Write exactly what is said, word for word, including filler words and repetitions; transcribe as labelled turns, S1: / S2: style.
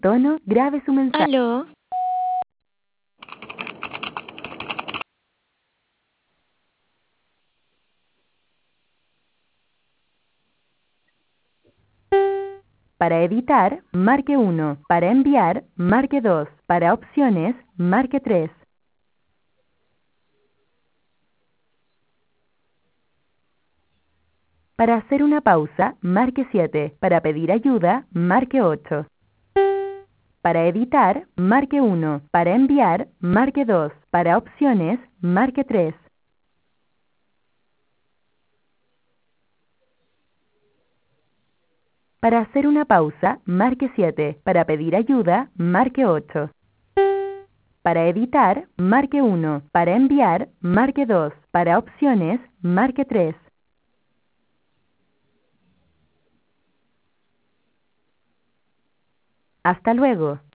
S1: tono, grabe su mensaje.
S2: Aló.
S1: Para editar, marque uno. Para enviar, marque dos. Para opciones, marque tres. Para hacer una pausa, marque siete. Para pedir ayuda, marque ocho. Para editar, marque uno. Para enviar, marque dos. Para opciones, marque tres. Para hacer una pausa, marque siete. Para pedir ayuda, marque ocho. Para editar, marque uno. Para enviar, marque dos. Para opciones, marque tres. Hasta luego.